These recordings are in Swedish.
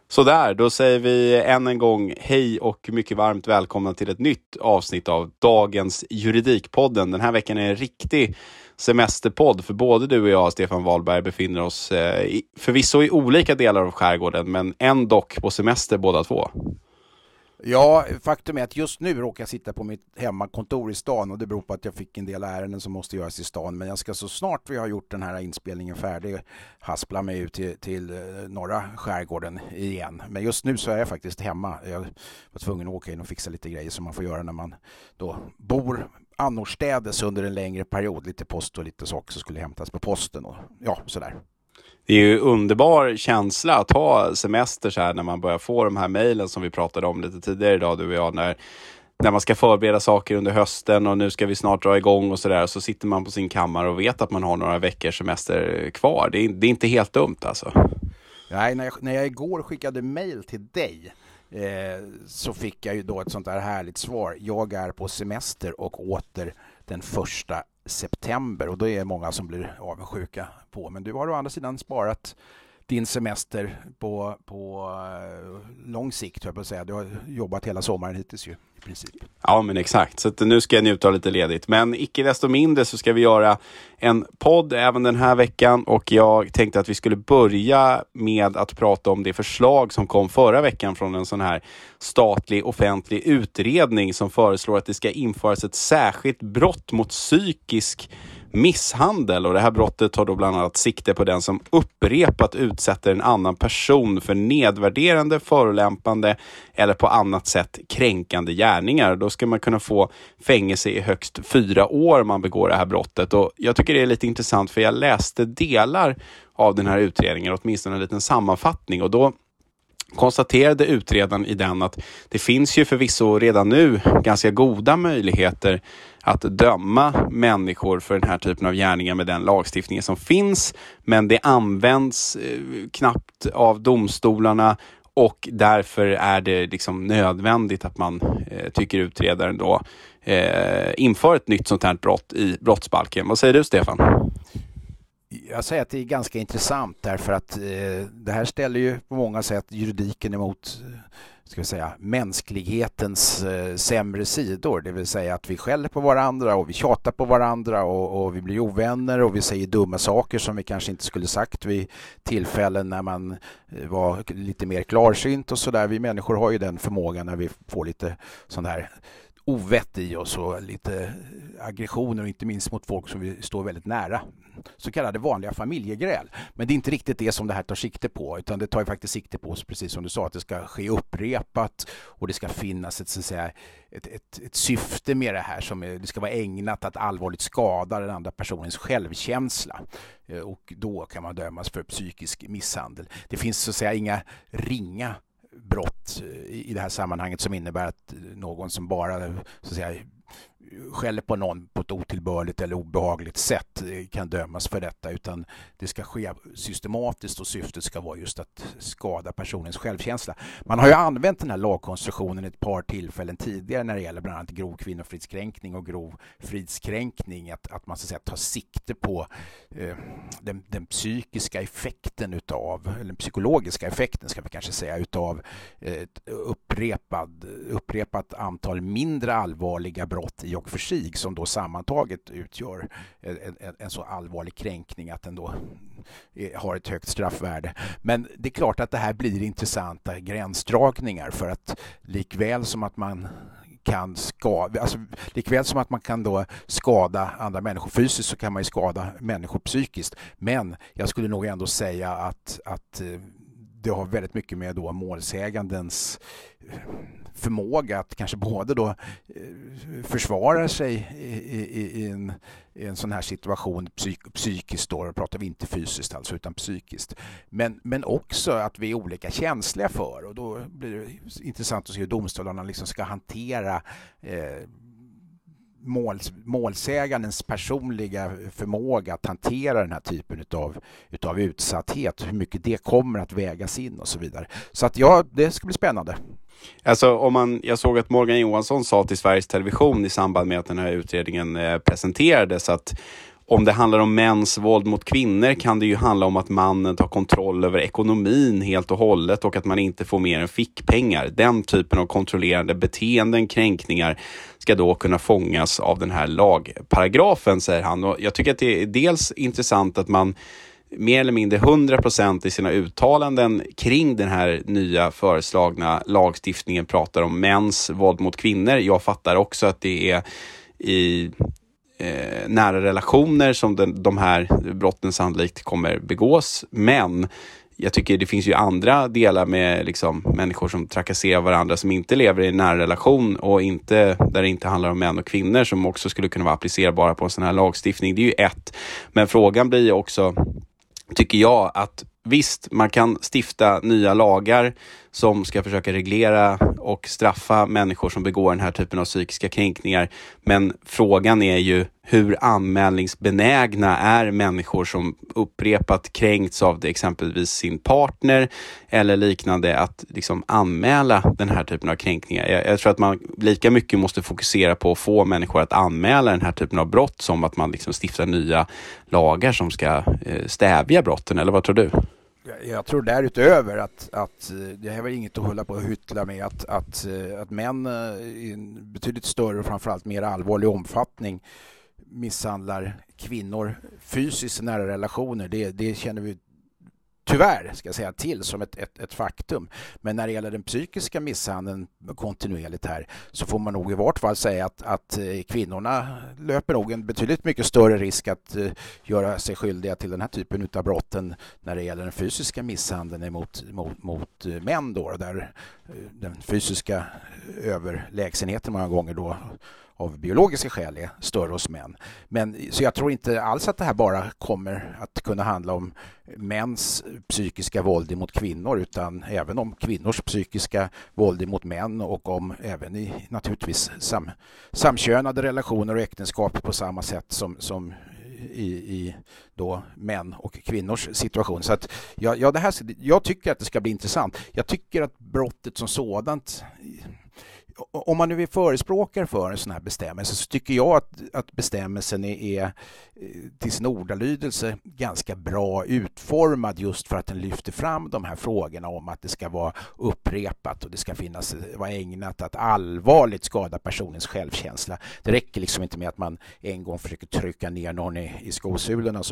Så där, då säger vi än en gång hej och mycket varmt välkomna till ett nytt avsnitt av dagens Juridikpodden. Den här veckan är en riktig semesterpodd för både du och jag, Stefan Wahlberg, befinner oss förvisso i olika delar av skärgården, men ändå på semester båda två. Ja, faktum är att just nu råkar jag sitta på mitt hemmakontor i stan och det beror på att jag fick en del ärenden som måste göras i stan. Men jag ska så snart vi har gjort den här inspelningen färdig haspla mig ut till norra skärgården igen. Men just nu så är jag faktiskt hemma. Jag var tvungen att åka in och fixa lite grejer som man får göra när man då bor annorstädes under en längre period. Lite post och lite saker som skulle hämtas på posten och ja, sådär. Det är ju underbar känsla att ha semester så här när man börjar få de här mejlen som vi pratade om lite tidigare idag, du och jag, när man ska förbereda saker under hösten och nu ska vi snart dra igång och sådär, så sitter man på sin kammare och vet att man har några veckors semester kvar. Det är inte helt dumt alltså. Nej, när jag igår skickade mejl till dig så fick jag ju då ett sånt där härligt svar. Jag är på semester och åter den 1 september, och då är många som blir avundsjuka på. Men du har å andra sidan sparat din semester på lång sikt, jag på att säga. Du har jobbat hela sommaren hittills ju i princip. Ja, men exakt. Så att nu ska jag njuta av lite ledigt. Men icke desto mindre så ska vi göra en podd även den här veckan. Och jag tänkte att vi skulle börja med att prata om det förslag som kom förra veckan från en sån här statlig offentlig utredning som föreslår att det ska införas ett särskilt brott mot psykisk misshandel, och det här brottet tar då bland annat sikte på den som upprepat utsätter en annan person för nedvärderande, förolämpande eller på annat sätt kränkande gärningar. Då ska man kunna få fängelse i högst 4 år om man begår det här brottet. Och jag tycker det är lite intressant, för jag läste delar av den här utredningen, åtminstone en liten sammanfattning, och då konstaterade utredaren i den att det finns ju förvisso redan nu ganska goda möjligheter att döma människor för den här typen av gärningar med den lagstiftningen som finns, men det används knappt av domstolarna, och därför är det liksom nödvändigt att man tycker utredaren då inför ett nytt sånt här brott i brottsbalken. Vad säger du, Stefan? Jag säger att det är ganska intressant därför att det här ställer ju på många sätt juridiken emot, ska vi säga, mänsklighetens sämre sidor. Det vill säga att vi skäller på varandra och vi tjatar på varandra och vi blir ovänner och vi säger dumma saker som vi kanske inte skulle sagt vid tillfällen när man var lite mer klarsynt och sådär. Vi människor har ju den förmågan när vi får lite sån här ovett i oss och lite aggressioner, och inte minst mot folk som vi står väldigt nära. Så kallade vanliga familjegräl. Men det är inte riktigt det som det här tar sikte på, utan det tar ju faktiskt sikte på, precis som du sa, att det ska ske upprepat och det ska finnas ett, så att säga, ett syfte med det här som det ska vara ägnat att allvarligt skada den andra personens självkänsla. Och då kan man dömas för psykisk misshandel. Det finns så att säga inga ringa brott i det här sammanhanget som innebär att någon som bara, så att säga, skäller på någon på ett otillbörligt eller obehagligt sätt kan dömas för detta, utan det ska ske systematiskt och syftet ska vara just att skada personens självkänsla. Man har ju använt den här lagkonstruktionen ett par tillfällen tidigare när det gäller bland annat grov kvinnofridskränkning och grov fridskränkning, att man så att säga tar sikte på den psykiska effekten utav, eller den psykologiska effekten ska vi kanske säga, utav ett upprepat antal mindre allvarliga brott i och för sig, som då sammantaget utgör en så allvarlig kränkning att den då har ett högt straffvärde. Men det är klart att det här blir intressanta gränsdragningar, för att likväl som att man kan likväl som att man kan då skada andra människor fysiskt, så kan man ju skada människor psykiskt. Men jag skulle nog ändå säga att det har väldigt mycket med då målsägandens förmåga att kanske både då försvara sig i en sån här situation psykiskt, då pratar vi inte fysiskt alltså utan psykiskt, men också att vi är olika känsliga för, och då blir det intressant att se hur domstolarna liksom ska hantera målsägandens personliga förmåga att hantera den här typen utav utsatthet, hur mycket det kommer att vägas in och så vidare. Så att ja, det ska bli spännande. Alltså jag såg att Morgan Johansson sa till Sveriges Television i samband med att den här utredningen presenterades att om det handlar om mäns våld mot kvinnor kan det ju handla om att mannen tar kontroll över ekonomin helt och hållet och att man inte får mer än fickpengar. Den typen av kontrollerande beteenden, kränkningar ska då kunna fångas av den här lagparagrafen, säger han. Och jag tycker att det är dels intressant att man mer eller mindre 100% i sina uttalanden kring den här nya föreslagna lagstiftningen pratar om mäns våld mot kvinnor. Jag fattar också att det är i nära relationer som de här brotten sannolikt kommer begås. Men jag tycker det finns ju andra delar med liksom människor som trakasserar varandra som inte lever i en nära relation och inte, där det inte handlar om män och kvinnor som också skulle kunna vara applicerbara på en sån här lagstiftning. Det är ju ett. Men frågan blir också, tycker jag, att visst, man kan stifta nya lagar som ska försöka reglera och straffa människor som begår den här typen av psykiska kränkningar. Men frågan är ju hur anmälningsbenägna är människor som upprepat kränkts av exempelvis sin partner eller liknande att liksom anmäla den här typen av kränkningar. Jag tror att man lika mycket måste fokusera på att få människor att anmäla den här typen av brott som att man liksom stiftar nya lagar som ska stävja brotten. Eller vad tror du? Jag tror därutöver att det här var inget att hålla på och hyttla med att män i en betydligt större och framförallt mer allvarlig omfattning misshandlar kvinnor fysiskt i nära relationer. Det känner vi tyvärr, ska jag säga, till som ett faktum. Men när det gäller den psykiska misshandeln kontinuerligt här så får man nog i vart fall säga att kvinnorna löper nog en betydligt mycket större risk att göra sig skyldiga till den här typen av brotten när det gäller den fysiska misshandeln mot män då, där den fysiska överlägsenheten många gånger då av biologiska skäl är större hos män. Så jag tror inte alls att det här bara kommer att kunna handla om mäns psykiska våld mot kvinnor, utan även om kvinnors psykiska våld mot män och om även i naturligtvis samkönade relationer och äktenskap på samma sätt som i då män och kvinnors situation. Så att jag tycker att det ska bli intressant. Jag tycker att brottet som sådant, om man nu är förespråkare för en sån här bestämmelse, så tycker jag att bestämmelsen är till sin ordalydelse ganska bra utformad just för att den lyfter fram de här frågorna om att det ska vara upprepat och det ska vara ägnat att allvarligt skada personens självkänsla. Det räcker liksom inte med att man en gång försöker trycka ner någon i skosulorna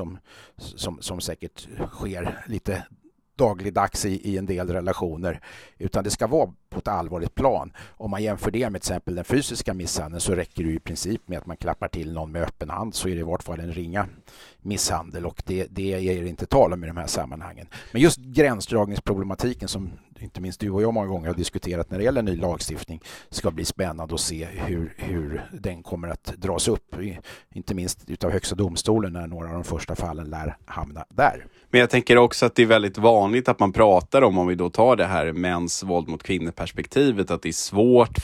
som säkert sker lite dagligdags i en del relationer, utan det ska vara på ett allvarligt plan. Om man jämför det med till exempel den fysiska misshandeln så räcker det i princip med att man klappar till någon med öppen hand, så är det i vart fall en ringa misshandel, och det är inte tal om i de här sammanhangen. Men just gränsdragningsproblematiken som inte minst du och jag många gånger har diskuterat när det gäller ny lagstiftning ska bli spännande att se hur den kommer att dras upp, inte minst utav Högsta domstolen när några av de första fallen lär hamna där. Men jag tänker också att det är väldigt vanligt att man pratar om vi då tar det här mäns våld mot kvinnor perspektivet, att det är svårt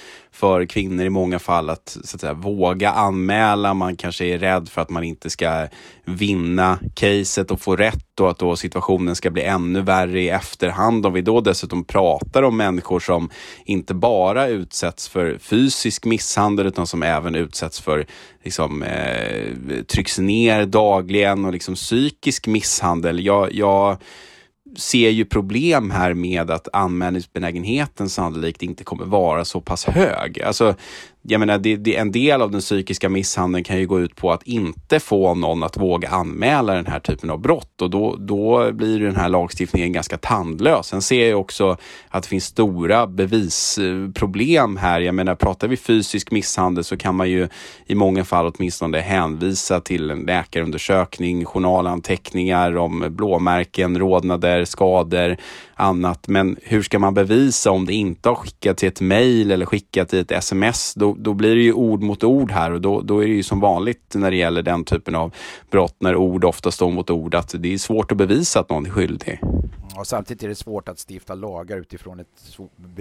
för kvinnor i många fall att, så att säga, våga anmäla. Man kanske är rädd för att man inte ska vinna caset och få rätt, och att då situationen ska bli ännu värre i efterhand. Om vi då dessutom pratar om människor som inte bara utsätts för fysisk misshandel utan som även utsätts för liksom, trycks ner dagligen och liksom psykisk misshandel. Jag ser ju problem här med att anmälningsbenägenheten sannolikt inte kommer vara så pass hög. Alltså, jag menar, en del av den psykiska misshandeln kan ju gå ut på att inte få någon att våga anmäla den här typen av brott, och då blir den här lagstiftningen ganska tandlös. Sen ser jag också att det finns stora bevisproblem här. Jag menar, pratar vi fysisk misshandel så kan man ju i många fall åtminstone hänvisa till en läkarundersökning, journalanteckningar om blåmärken, rodnader, skador, annat. Men hur ska man bevisa om det inte har skickat till ett mejl eller skickat till ett sms? Då blir det ju ord mot ord här, och då är det ju som vanligt när det gäller den typen av brott, när ord ofta står mot ord, att det är svårt att bevisa att någon är skyldig. Och samtidigt är det svårt att stifta lagar utifrån ett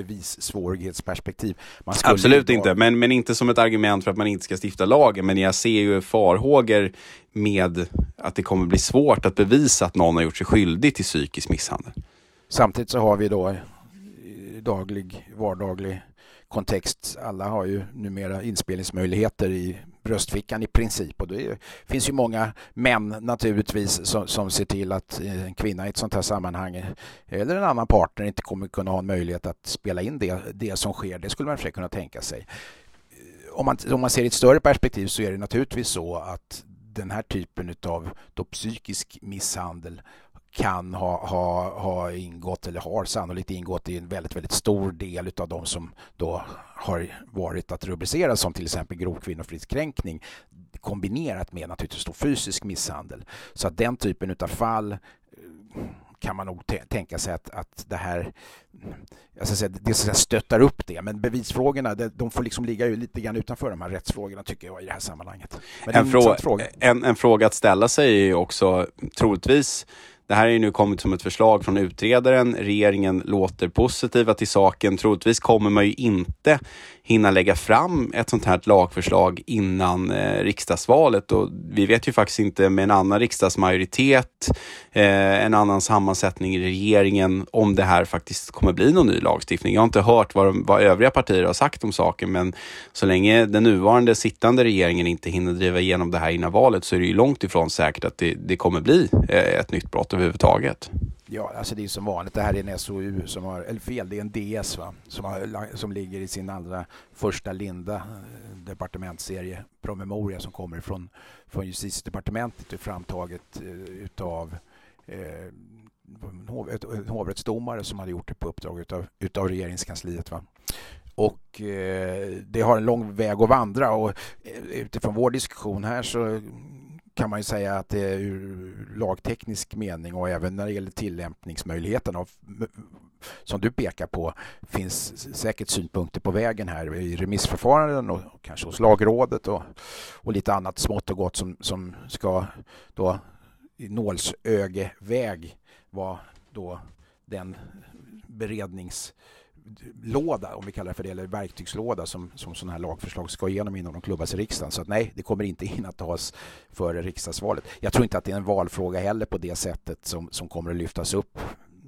bevissvårighetsperspektiv. Absolut inte, men inte som ett argument för att man inte ska stifta lagar. Men jag ser ju farhågor med att det kommer bli svårt att bevisa att någon har gjort sig skyldig till psykisk misshandel. Samtidigt så har vi då vardaglig kontext. Alla har ju numera inspelningsmöjligheter i bröstfickan i princip, och det finns ju många män naturligtvis som ser till att en kvinna i ett sånt här sammanhang eller en annan partner inte kommer kunna ha en möjlighet att spela in det som sker. Det skulle man försöka kunna tänka sig. Om man ser i ett större perspektiv så är det naturligtvis så att den här typen av psykisk misshandel kan ha ingått eller har sannolikt ingått i en väldigt, väldigt stor del av de som då har varit att rubricera som till exempel grov kvinnofridskränkning, kombinerat med naturligtvis då fysisk misshandel. Så att den typen av fall kan man nog tänka sig att det här, jag ska säga, det stöttar upp det. Men bevisfrågorna, de får liksom ligga ju lite grann utanför de här rättsfrågorna, tycker jag, i det här sammanhanget. Men en fråga att ställa sig är ju också, troligtvis, det här är ju nu kommit som ett förslag från utredaren. Regeringen låter positiva till saken. Troligtvis kommer man ju inte hinna lägga fram ett sånt här lagförslag innan riksdagsvalet. Och vi vet ju faktiskt inte med en annan riksdagsmajoritet, en annan sammansättning i regeringen, om det här faktiskt kommer bli någon ny lagstiftning. Jag har inte hört vad övriga partier har sagt om saken, men så länge den nuvarande sittande regeringen inte hinner driva igenom det här innan valet så är det ju långt ifrån säkert att det kommer bli ett nytt brott överhuvudtaget. Ja, alltså det är som vanligt. Det här är en SOU det är en DS som ligger i sin allra första linda departementsserie promemoria som kommer från Justitiedepartementet och framtaget utav en hovrättsdomare som hade gjort det på uppdrag utav regeringskansliet, va? Och det har en lång väg att vandra, och utifrån vår diskussion här så kan man ju säga att det är ur lagteknisk mening och även när det gäller tillämpningsmöjligheten som du pekar på, finns säkert synpunkter på vägen här i remissförfaranden och kanske hos lagrådet och lite annat smått och gott som ska då i nålsögeväg vara då den beredningslåda, om vi kallar det för det, eller verktygslåda som sådana här lagförslag ska igenom innan de klubbas i riksdagen. Så att nej, det kommer inte hinna tas före riksdagsvalet. Jag tror inte att det är en valfråga heller på det sättet som kommer att lyftas upp,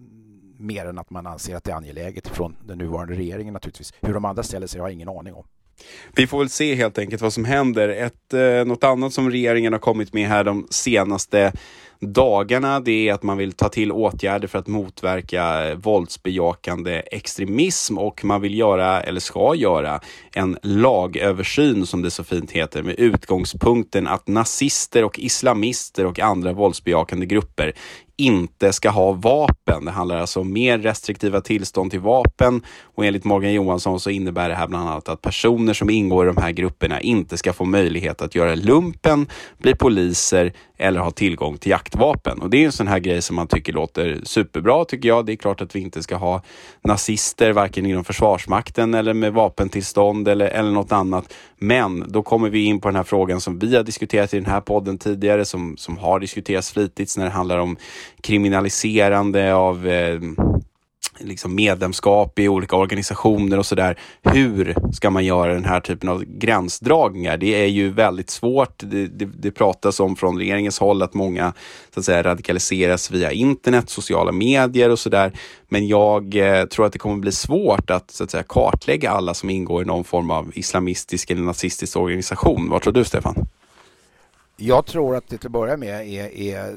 mer än att man anser att det är angeläget från den nuvarande regeringen naturligtvis. Hur de andra ställer sig har jag ingen aning om. Vi får väl se helt enkelt vad som händer. Något annat som regeringen har kommit med här de senaste dagarna, det är att man vill ta till åtgärder för att motverka våldsbejakande extremism, och man vill ska göra en lagöversyn, som det så fint heter, med utgångspunkten att nazister och islamister och andra våldsbejakande grupper inte ska ha vapen. Det handlar alltså om mer restriktiva tillstånd till vapen, och enligt Morgan Johansson så innebär det här bland annat att personer som ingår i de här grupperna inte ska få möjlighet att göra lumpen, bli poliser eller ha tillgång till jaktvapen. Och det är en sån här grej som man tycker låter superbra, tycker jag. Det är klart att vi inte ska ha nazister varken inom Försvarsmakten eller med vapentillstånd eller något annat. Men då kommer vi in på den här frågan som vi har diskuterat i den här podden tidigare, som har diskuterats flitigt när det handlar om kriminaliserande av liksom medlemskap i olika organisationer och sådär. Hur ska man göra den här typen av gränsdragningar? Det är ju väldigt svårt. Det pratas om från regeringens håll att många så att säga radikaliseras via internet, sociala medier och sådär. Men jag tror att det kommer bli svårt att så att säga kartlägga alla som ingår i någon form av islamistisk eller nazistisk organisation. Vad tror du, Stefan? Jag tror att det till att börja med är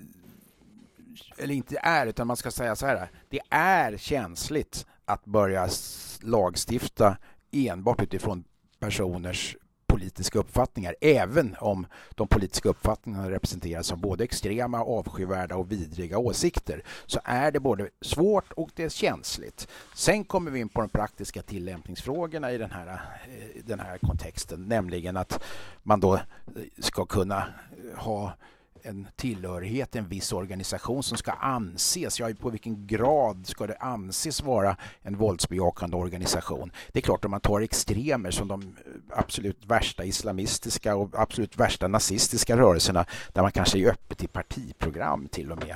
eller inte är, utan man ska säga så här: det är känsligt att börja lagstifta enbart utifrån personers politiska uppfattningar, även om de politiska uppfattningarna representeras av både extrema, avskyvärda och vidriga åsikter, så är det både svårt och det är känsligt. Sen kommer vi in på de praktiska tillämpningsfrågorna i den här kontexten, nämligen att man då ska kunna ha en tillhörighet, en viss organisation som ska anses, på vilken grad ska det anses vara en våldsbejakande organisation. Det är klart, om man tar extremer som de absolut värsta islamistiska och absolut värsta nazistiska rörelserna, där man kanske är öppet i partiprogram till och med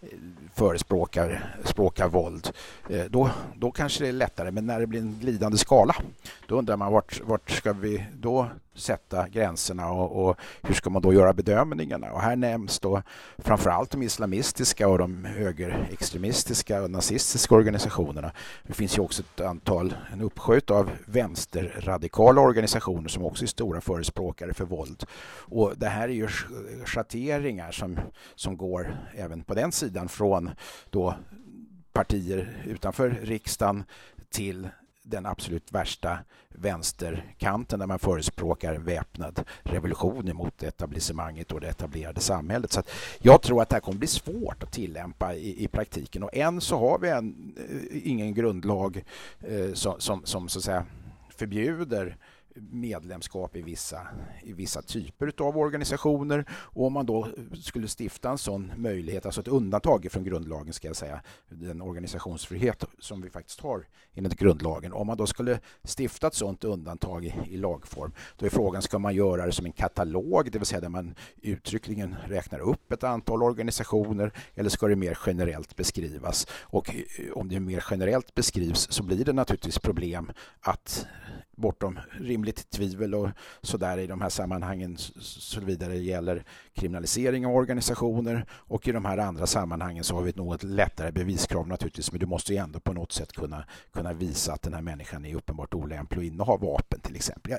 förespråkar våld, då kanske det är lättare. Men när det blir en glidande skala, då undrar man vart ska vi då sätta gränserna och hur ska man då göra bedömningarna? Och här nämns då framförallt de islamistiska och de högerextremistiska och nazistiska organisationerna. Det finns ju också en uppsjö av vänsterradikala organisationer som också är stora förespråkare för våld. Och det här är ju schatteringar som går även på den sidan från då partier utanför riksdagen till den absolut värsta vänsterkanten där man förespråkar väpnad revolution emot etablissemanget och det etablerade samhället. Så att jag tror att det här kommer bli svårt att tillämpa i praktiken, och än så har vi ingen grundlag som så att säga förbjuder medlemskap i vissa typer av organisationer. Och om man då skulle stifta en sån möjlighet, alltså ett undantag från grundlagen ska jag säga, den organisationsfrihet som vi faktiskt har enligt grundlagen, om man då skulle stifta ett sånt undantag i lagform, då är frågan, ska man göra det som en katalog, det vill säga där man uttryckligen räknar upp ett antal organisationer, eller ska det mer generellt beskrivas? Och om det mer generellt beskrivs så blir det naturligtvis problem att bortom rimligt tvivel och sådär i de här sammanhangen, så vidare gäller kriminalisering av organisationer, och i de här andra sammanhangen så har vi ett något lättare beviskrav naturligtvis, men du måste ju ändå på något sätt kunna visa att den här människan är uppenbart olämplig och inneha vapen till exempel.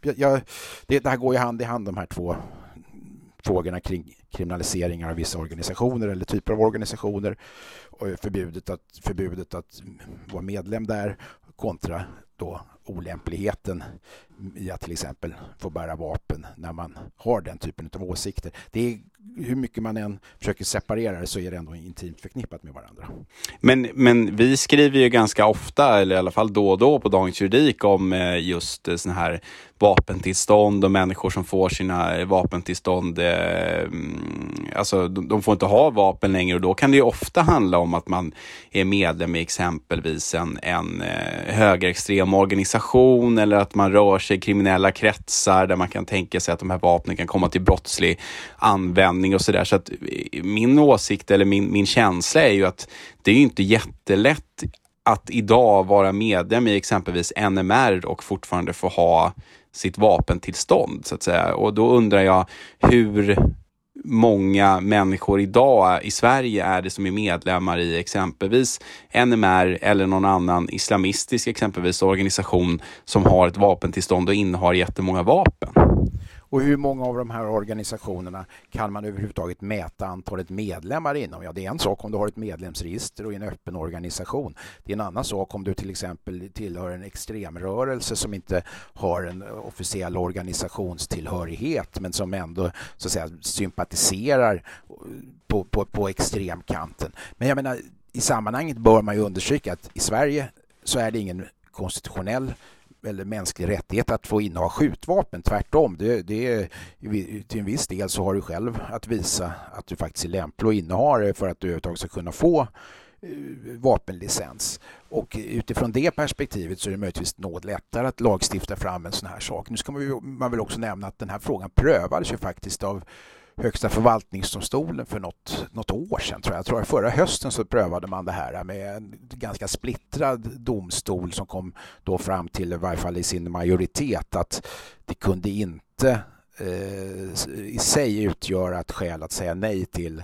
Det här går ju hand i hand, de här två frågorna kring kriminaliseringar av vissa organisationer eller typer av organisationer, och förbudet att vara medlem där kontra då olämpligheten i att till exempel få bära vapen när man har den typen av åsikter. Det är, hur mycket man än försöker separera det, så är det ändå intimt förknippat med varandra. Men vi skriver ju ganska ofta, eller i alla fall då och då på Dagens Juridik, om just såna här vapentillstånd och människor som får sina vapentillstånd, alltså de får inte ha vapen längre, och då kan det ju ofta handla om att man är medlem i exempelvis en högerextrem organisation, eller att man rör sig i kriminella kretsar där man kan tänka sig att de här vapnen kan komma till brottslig användning och sådär. Så att min åsikt eller min känsla är ju att det är ju inte jättelätt att idag vara medlem i exempelvis NMR och fortfarande få ha sitt vapentillstånd så att säga. Och då undrar jag, hur många människor idag i Sverige är det som är medlemmar i exempelvis NMR eller någon annan islamistisk exempelvis organisation som har ett vapentillstånd och innehar jättemånga vapen? Och hur många av de här organisationerna kan man överhuvudtaget mäta antalet medlemmar inom? Ja, det är en sak om du har ett medlemsregister och en öppen organisation. Det är en annan sak om du till exempel tillhör en extremrörelse som inte har en officiell organisationstillhörighet, men som ändå så att säga sympatiserar på extremkanten. Men jag menar, i sammanhanget bör man ju undersöka att i Sverige så är det ingen konstitutionell eller mänsklig rättighet att få inneha skjutvapen. Tvärtom, det är, till en viss del så har du själv att visa att du faktiskt är lämplig att inneha det för att du överhuvudtaget ska kunna få vapenlicens. Och utifrån det perspektivet så är det möjligtvis något lättare att lagstifta fram en sån här sak. Nu ska man väl också nämna att den här frågan prövades ju faktiskt av Högsta förvaltningsdomstolen för något år sedan, tror jag. Jag tror att förra hösten så prövade man det här med en ganska splittrad domstol som kom då fram till, i varje fall i sin majoritet, att det kunde inte i sig utgöra ett skäl att säga nej till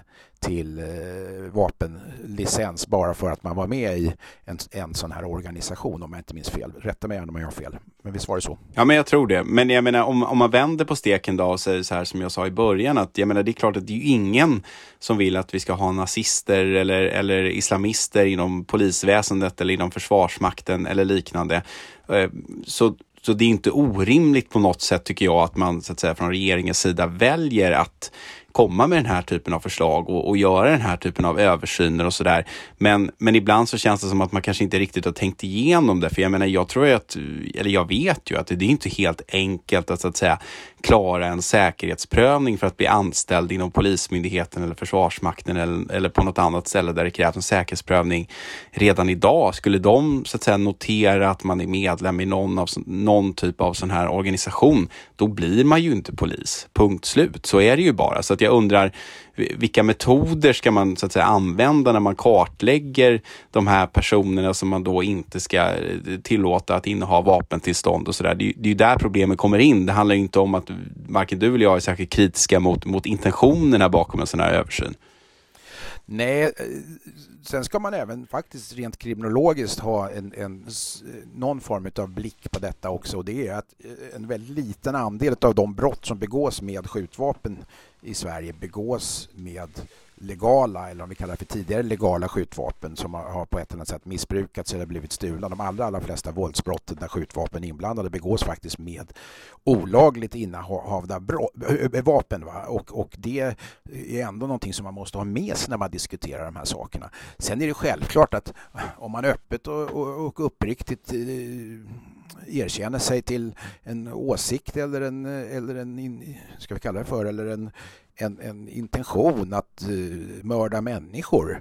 vapenlicens bara för att man var med i en sån här organisation, om jag inte minns fel. Rätta mig om jag har fel, men visst var det så? Ja, men jag tror det. Men jag menar, om man vänder på steken då och säger så här som jag sa i början, att jag menar, det är klart att det är ju ingen som vill att vi ska ha nazister eller islamister inom polisväsendet eller inom försvarsmakten eller liknande. Så det är inte orimligt på något sätt, tycker jag, att man så att säga från regeringens sida väljer att komma med den här typen av förslag och göra den här typen av översyner och sådär. Men ibland så känns det som att man kanske inte riktigt har tänkt igenom det. För jag menar, jag vet ju att det är inte helt enkelt att så att säga klara en säkerhetsprövning för att bli anställd inom polismyndigheten eller försvarsmakten eller på något annat ställe där det krävs en säkerhetsprövning redan idag. Skulle de så att säga notera att man är medlem i någon typ av sån här organisation, då blir man ju inte polis. Punkt slut. Så är det ju bara. Så att jag undrar vilka metoder ska man så att säga använda när man kartlägger de här personerna som man då inte ska tillåta att inneha vapentillstånd och sådär. Det är ju där problemet kommer in. Det handlar inte om att varken du eller jag är särskilt kritiska mot intentionerna bakom en sån här översyn. Nej, sen ska man även faktiskt rent kriminologiskt ha någon form av blick på detta också. Och det är att en väldigt liten andel av de brott som begås med skjutvapen i Sverige begås med legala, eller om vi kallar det för tidigare legala skjutvapen som har på ett eller annat sätt missbrukats eller blivit stulna. De allra flesta våldsbrotten där skjutvapen är inblandade begås faktiskt med olagligt innehavda vapen. Va? Och det är ändå någonting som man måste ha med sig när man diskuterar de här sakerna. Sen är det självklart att om man öppet och uppriktigt erkänner sig till en åsikt eller en ska vi kalla det för, eller en intention att mörda människor,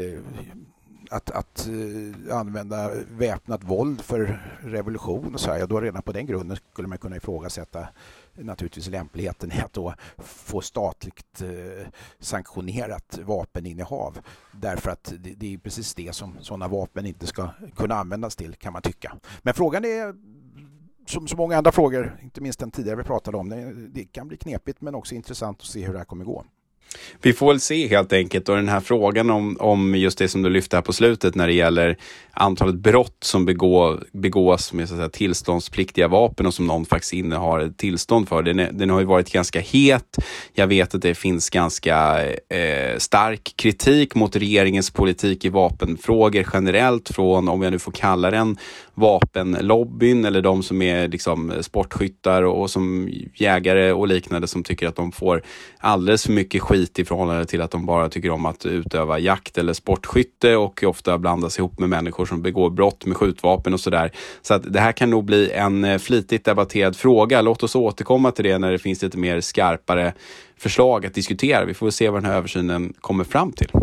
att använda väpnat våld för revolution och så här, då redan på den grunden skulle man kunna ifrågasätta naturligtvis lämpligheten i att då få statligt sanktionerat vapeninnehav, därför att det är precis det som sådana vapen inte ska kunna användas till, kan man tycka. Men frågan är, som så många andra frågor, inte minst den tidigare vi pratade om, det kan bli knepigt men också intressant att se hur det här kommer gå. Vi får väl se helt enkelt, och den här frågan om just det som du lyfte här på slutet när det gäller antalet brott som begås med så att säga tillståndspliktiga vapen och som någon faktiskt innehar ett tillstånd för. Den har ju varit ganska het. Jag vet att det finns ganska stark kritik mot regeringens politik i vapenfrågor generellt från, om jag nu får kalla den, vapenlobbyn eller de som är liksom sportskyttar och som jägare och liknande, som tycker att de får alldeles för mycket skit i förhållande till att de bara tycker om att utöva jakt eller sportskytte och ofta blandas ihop med människor som begår brott med skjutvapen och sådär. Så att det här kan nog bli en flitigt debatterad fråga. Låt oss återkomma till det när det finns lite mer skarpare förslag att diskutera. Vi får se vad den här översynen kommer fram till.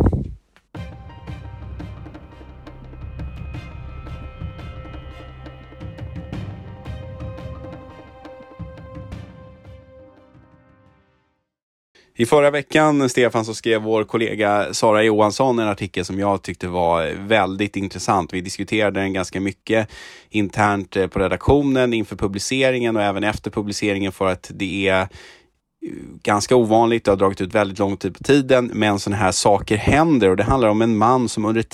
I förra veckan, Stefan, så skrev vår kollega Sara Johansson en artikel som jag tyckte var väldigt intressant. Vi diskuterade den ganska mycket internt på redaktionen inför publiceringen och även efter publiceringen, för att det är ganska ovanligt, det har dragit ut väldigt lång tid på tiden, men sådana här saker händer. Och det handlar om en man som under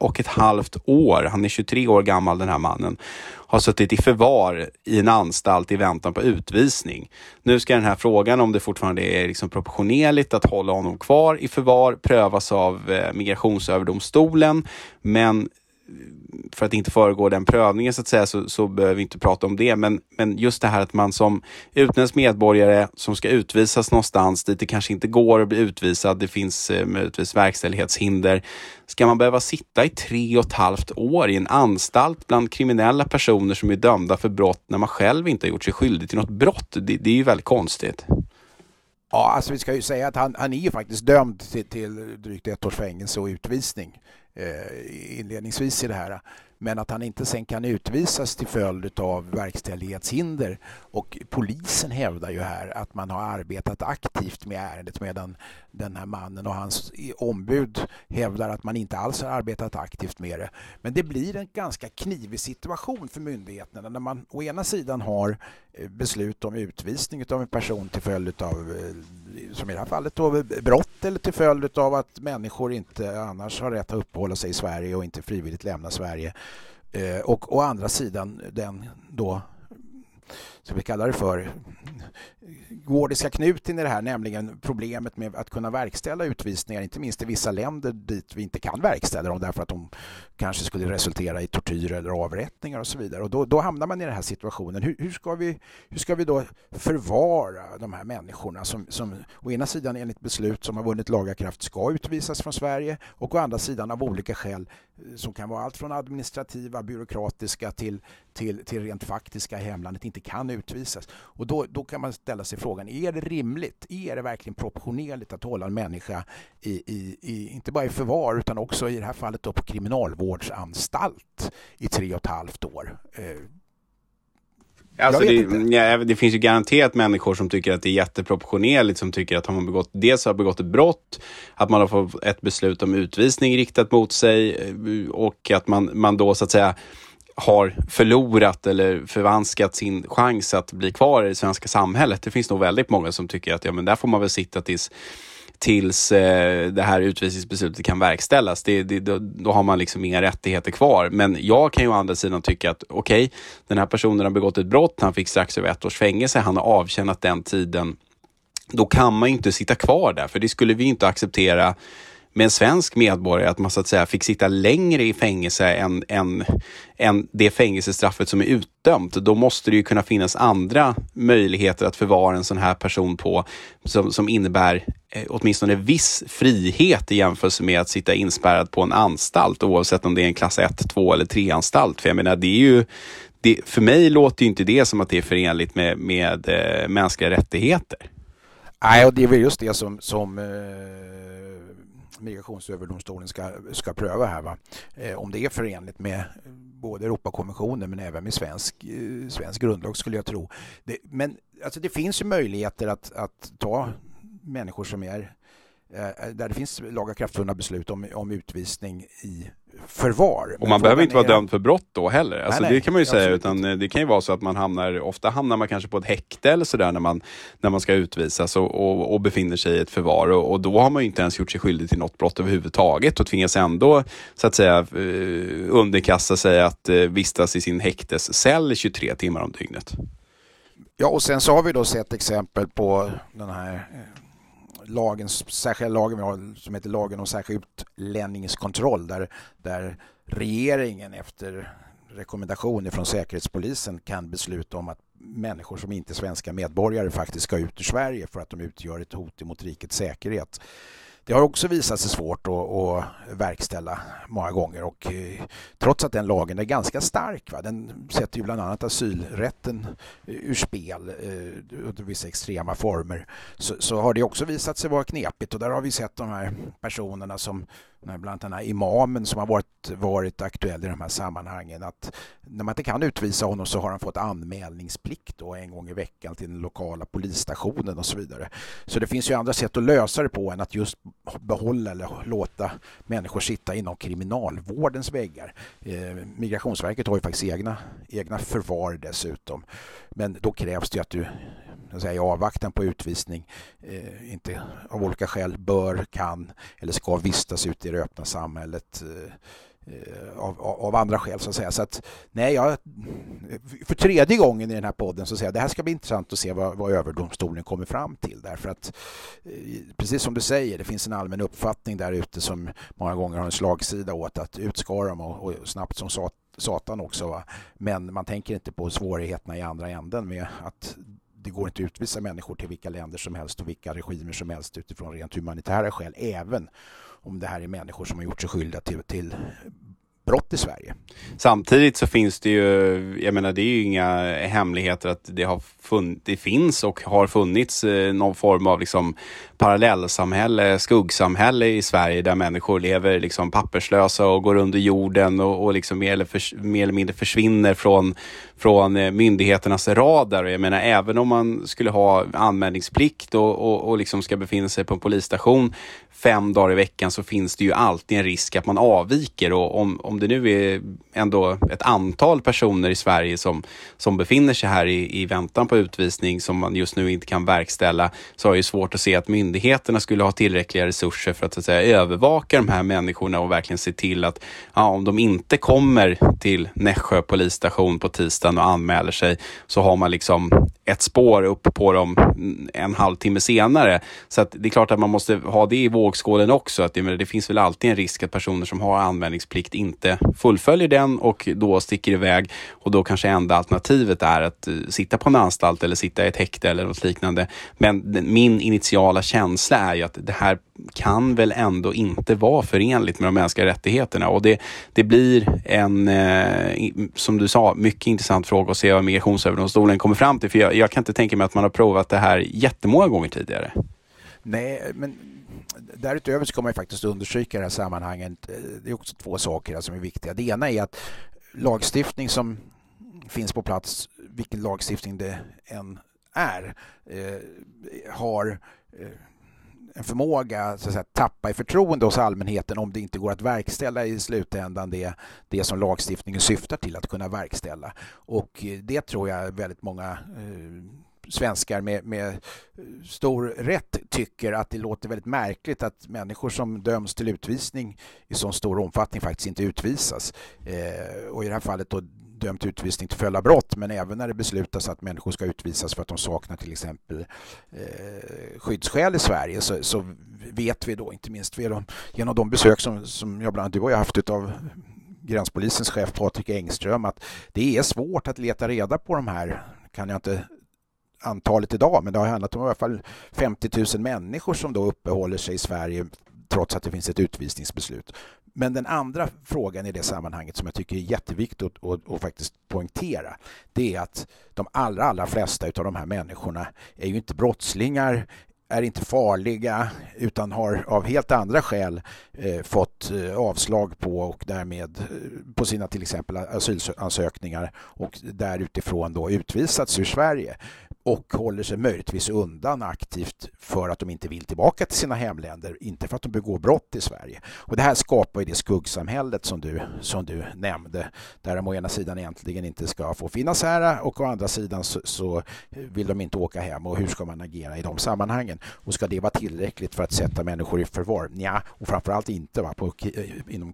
3,5 år, han är 23 år gammal den här mannen, har suttit i förvar i en anstalt i väntan på utvisning. Nu ska den här frågan, om det fortfarande är liksom proportionerligt att hålla honom kvar i förvar, prövas av Migrationsöverdomstolen, men för att inte föregå den prövningen så att säga, så behöver vi inte prata om det. Men just det här att man som utländsk medborgare som ska utvisas någonstans dit det kanske inte går att bli utvisad, det finns möjligtvis verkställighetshinder, ska man behöva sitta i 3,5 år i en anstalt bland kriminella personer som är dömda för brott när man själv inte har gjort sig skyldig till något brott. Det är ju väldigt konstigt. Ja, alltså vi ska ju säga att han är ju faktiskt dömd till drygt 1 års fängelse och utvisning inledningsvis i det här. Men att han inte sen kan utvisas till följd av verkställighetshinder. Och polisen hävdar ju här att man har arbetat aktivt med ärendet, medan den här mannen och hans ombud hävdar att man inte alls har arbetat aktivt med det. Men det blir en ganska knivig situation för myndigheterna när man å ena sidan har beslut om utvisning av en person till följd av, som i det här fallet då, brott, eller till följd av att människor inte annars har rätt att uppehålla sig i Sverige och inte frivilligt lämna Sverige. Och å andra sidan den då, som vi kallar det för, gordiska knuten i det här, nämligen problemet med att kunna verkställa utvisningar, inte minst i vissa länder dit vi inte kan verkställa dem därför att de kanske skulle resultera i tortyr eller avrättningar och så vidare. Och då hamnar man i den här situationen. Hur ska vi då förvara de här människorna som å ena sidan enligt beslut som har vunnit lagakraft ska utvisas från Sverige, och å andra sidan av olika skäl som kan vara allt från administrativa, byråkratiska till rent faktiska hemlandet inte kan utvisas. Och då kan man ställa sig frågan, är det rimligt? Är det verkligen proportionerligt att hålla en människa inte bara i förvar utan också i det här fallet då på kriminalvårdsanstalt i 3,5 år? Alltså det finns ju garanterat människor som tycker att det är jätteproportionerligt, som tycker att har begått ett brott, att man har fått ett beslut om utvisning riktat mot sig och att man då så att säga har förlorat eller förvanskat sin chans att bli kvar i det svenska samhället. Det finns nog väldigt många som tycker att men där får man väl sitta tills det här utvisningsbeslutet kan verkställas. Då har man liksom inga rättigheter kvar. Men jag kan ju å andra sidan tycka att okej, den här personen har begått ett brott, han fick strax över 1 års fängelse, han har avtjänat den tiden. Då kan man ju inte sitta kvar där, för det skulle vi inte acceptera med en svensk medborgare, att man så att säga fick sitta längre i fängelse än det fängelsestraffet som är utdömt. Då måste det ju kunna finnas andra möjligheter att förvara en sån här person på som innebär åtminstone viss frihet i jämförelse med att sitta inspärrad på en anstalt, oavsett om det är en klass 1, 2 eller 3-anstalt. För jag menar, för mig låter ju inte det som att det är förenligt med mänskliga rättigheter. Nej, och det är väl just det som Migrationsöverdomstolen ska pröva här, va? Om det är förenligt med både Europakonventionen men även med svensk grundlag, skulle jag tro. Men alltså, det finns ju möjligheter att ta människor som är där det finns lagakraftvunna beslut om utvisning i förvar. Och man behöver inte vara dömd för brott då heller. Alltså, nej, det kan man ju säga, utan det kan ju vara så att ofta hamnar man kanske på ett häkte eller sådär när man ska utvisas och befinner sig i ett förvar, och då har man ju inte ens gjort sig skyldig till något brott överhuvudtaget och tvingas ändå så att säga underkasta sig att vistas i sin häktescell 23 timmar om dygnet. Ja, och sen så har vi då sett exempel på den här särskilda lagen vi har, som heter lagen om särskild utlänningskontroll, där regeringen efter rekommendationer från Säkerhetspolisen kan besluta om att människor som inte är svenska medborgare faktiskt ska ut ur Sverige för att de utgör ett hot mot rikets säkerhet. Det har också visat sig svårt att verkställa många gånger, och trots att den lagen är ganska stark, va? Den sätter ju bland annat asylrätten ur spel under vissa extrema former, så har det också visat sig vara knepigt, och där har vi sett de här personerna som bland annat den här imamen som har varit aktuell i de här sammanhangen, att när man inte kan utvisa honom så har han fått anmälningsplikt då en gång i veckan till den lokala polisstationen och så vidare. Så det finns ju andra sätt att lösa det på än att just behålla eller låta människor sitta inom kriminalvårdens väggar. Migrationsverket har ju faktiskt egna förvar dessutom, men då krävs det att du i avvaktan på utvisning inte av olika skäl kan eller ska vistas ute i det öppna samhället av andra skäl, så att säga. Så att, nej, för tredje gången i den här podden så säger jag, det här ska bli intressant att se vad överdomstolen kommer fram till, därför att precis som du säger, det finns en allmän uppfattning där ute som många gånger har en slagsida åt att utskara dem och snabbt som satan också, va? Men man tänker inte på svårigheterna i andra änden med att det går inte att utvisa människor till vilka länder som helst och vilka regimer som helst utifrån rent humanitära skäl, även om det här är människor som har gjort sig skyldiga till brott i Sverige. Samtidigt så finns det ju, jag menar, det är ju inga hemligheter att det finns och har funnits någon form av liksom parallellsamhälle, skuggsamhälle i Sverige, där människor lever liksom papperslösa och går under jorden och liksom mer eller mindre försvinner från myndigheternas radar. Och jag menar, även om man skulle ha anmälningsplikt och liksom ska befinna sig på en polisstation 5 dagar i veckan, så finns det ju alltid en risk att man avviker, och om det nu är ändå ett antal personer i Sverige som befinner sig här i väntan på utvisning som man just nu inte kan verkställa, så har ju svårt att se att myndigheterna skulle ha tillräckliga resurser för att så att säga övervaka de här människorna och verkligen se till att om de inte kommer till Nässjö polisstation på tisdagen och anmäler sig, så har man liksom ett spår upp på dem en halvtimme senare. Så att det är klart att man måste ha det i vågskålen också, att det finns väl alltid en risk att personer som har anmälningsplikt inte fullföljer den och då sticker iväg, och då kanske enda alternativet är att sitta på en anstalt eller sitta i ett häkte eller något liknande. Men min initiala känsla är ju att det här kan väl ändå inte vara förenligt med de mänskliga rättigheterna, och det blir en som du sa, mycket intressant fråga att se vad Migrationsöverdomstolen kommer fram till, för jag kan inte tänka mig att man har provat det här jättemånga gånger tidigare. Nej, men därutöver så kommer man faktiskt undersöka det här sammanhanget. Det är också 2 saker som är viktiga. Det ena är att lagstiftning som finns på plats vilken lagstiftning det än är, har en förmåga så att säga, tappa i förtroende hos allmänheten om det inte går att verkställa i slutändan det som lagstiftningen syftar till att kunna verkställa. Och det tror jag väldigt många svenskar med stor rätt tycker att det låter väldigt märkligt att människor som döms till utvisning i så stor omfattning faktiskt inte utvisas. Och i det här fallet då dömt utvisning till följd av brott, men även när det beslutas att människor ska utvisas för att de saknar till exempel skyddsskäl i Sverige, så vet vi då, inte minst genom de besök som jag bland annat du har haft av gränspolisens chef Patrik Engström, att det är svårt att leta reda på de här, kan jag inte antalet idag, men det har handlat om i alla fall 50 000 människor som då uppehåller sig i Sverige trots att det finns ett utvisningsbeslut. Men den andra frågan i det sammanhanget som jag tycker är jätteviktigt att faktiskt poängtera, det är att de allra flesta av de här människorna är ju inte brottslingar, är inte farliga, utan har av helt andra skäl fått avslag på och därmed på sina till exempel asylansökningar och därutifrån då utvisats ur Sverige och håller sig möjligtvis undan aktivt för att de inte vill tillbaka till sina hemländer, inte för att de begår brott i Sverige. Och det här skapar ju det skuggsamhället som du nämnde, där de å ena sidan egentligen inte ska få finnas här och å andra sidan så vill de inte åka hem, och hur ska man agera i de sammanhangen? Och ska det vara tillräckligt för att sätta människor i förvar? Nja, och framförallt inte inom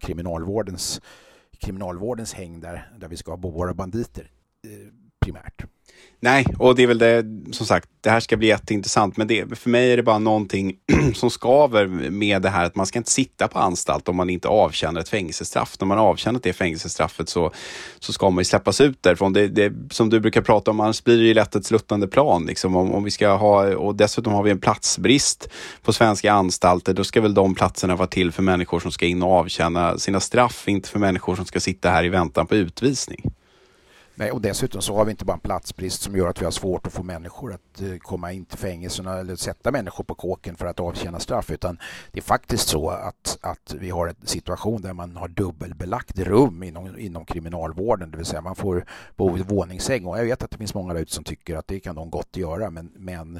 kriminalvårdens häng där vi ska ha bovar och banditer primärt. Nej, och det är väl det, som sagt, det här ska bli jätteintressant, men för mig är det bara någonting som skaver med det här att man ska inte sitta på anstalt om man inte avtjänar ett fängelsestraff. När man har avtjänat det fängelsestraffet så ska man ju släppas ut därifrån. Det som du brukar prata om, annars blir det ju lätt ett sluttande plan. Liksom, om vi ska ha, och dessutom har vi en platsbrist på svenska anstalter, då ska väl de platserna vara till för människor som ska in och avtjäna sina straff, inte för människor som ska sitta här i väntan på utvisning. Nej, och dessutom så har vi inte bara en platsbrist som gör att vi har svårt att få människor att komma in till fängelserna eller sätta människor på kåken för att avtjäna straff, utan det är faktiskt så att vi har en situation där man har dubbelbelagt rum inom kriminalvården, det vill säga man får bo i våningssäng, och jag vet att det finns många där ute som tycker att det kan de gott göra, men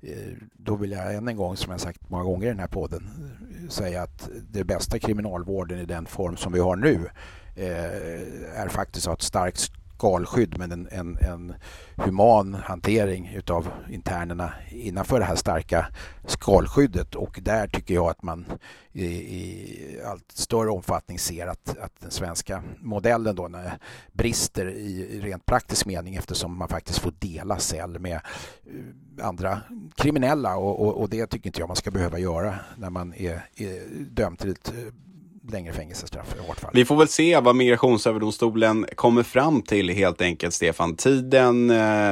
då vill jag än en gång, som jag sagt många gånger i den här podden, säga att det bästa kriminalvården i den form som vi har nu är faktiskt att ha ett starkt skalskydd, men en human hantering utav internerna innanför det här starka skalskyddet, och där tycker jag att man i allt större omfattning ser att den svenska modellen då brister i rent praktisk mening, eftersom man faktiskt får dela cell med andra kriminella, och det tycker inte jag man ska behöva göra när man är dömd till ett längre fängelsestraff i vart fall. Vi får väl se vad Migrationsöverdomstolen kommer fram till helt enkelt, Stefan. Tiden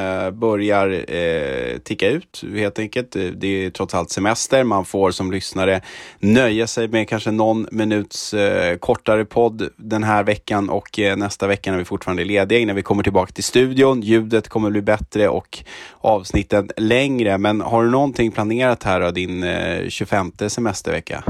börjar ticka ut helt enkelt. Det är trots allt semester. Man får som lyssnare nöja sig med kanske någon minuts kortare podd den här veckan, och nästa vecka när vi fortfarande är lediga innan vi kommer tillbaka till studion. Ljudet kommer bli bättre och avsnitten längre. Men har du någonting planerat här av din 25:e semestervecka?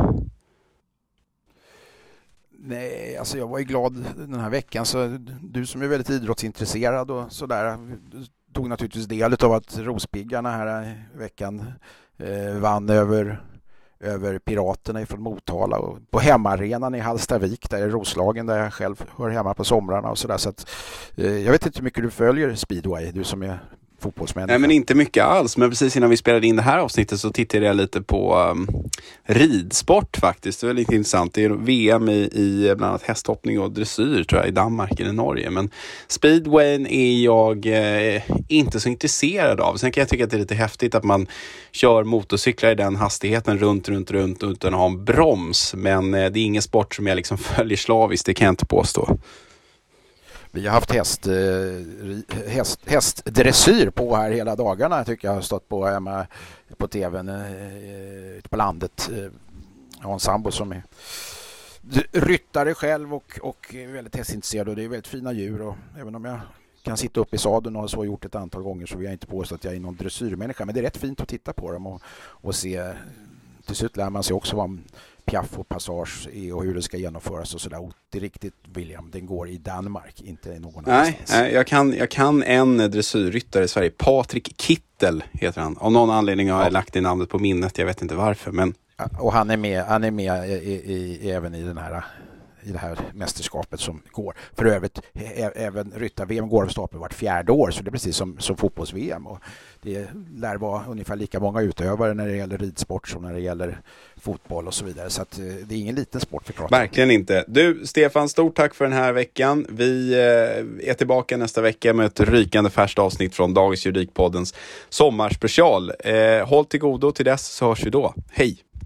Nej, alltså jag var ju glad den här veckan, så du som är väldigt idrottsintresserad och sådär tog naturligtvis del av att Rospiggarna här i veckan vann över Piraterna ifrån Motala, och på hemmaarenan i Hallstavik, där är Roslagen, där jag själv hör hemma på somrarna och sådär, så att jag vet inte hur mycket du följer speedway, du som är fotbollsmänniska. Nej, men inte mycket alls. Men precis innan vi spelade in det här avsnittet så tittade jag lite på ridsport faktiskt. Det var lite intressant. Det är VM i bland annat hästhoppning och dressyr, tror jag, i Danmark eller Norge. Men speedwayn är jag inte så intresserad av. Sen kan jag tycka att det är lite häftigt att man kör motorcyklar i den hastigheten runt utan att ha en broms. Men det är ingen sport som jag liksom följer slaviskt, det kan jag inte påstå. Vi har haft hästdressyr på här hela dagarna. Jag tycker jag har stått på hemma på tvn på landet. Jag har en sambo som är ryttare själv och väldigt hästintresserad, och det är väldigt fina djur, och även om jag kan sitta upp i sadeln och så gjort ett antal gånger, så vill jag inte påstå att jag är någon dressyrmänniska, men det är rätt fint att titta på dem och se. Till slut lär man sig också vara Piaf och Passage är och hur det ska genomföras och sådär. Och det är riktigt, William, den går i Danmark, inte någon annanstans. Nej, jag kan en dressyrryttare i Sverige. Patrik Kittel heter han. Av någon anledning har jag lagt det namnet på minnet. Jag vet inte varför, men... Och han är med även i det här mästerskapet som går. För övrigt, även ryttar-VM går av stapeln vart 4:e år, så det är precis som fotbolls-VM. Och det lär vara ungefär lika många utövare när det gäller ridsport som när det gäller fotboll och så vidare. Så att det är ingen liten sport vi pratar om. Verkligen inte. Du, Stefan, stort tack för den här veckan. Vi är tillbaka nästa vecka med ett rykande färskt avsnitt från Dagens Juridikpoddens sommarspecial. Håll till godo till dess, så hörs vi då. Hej!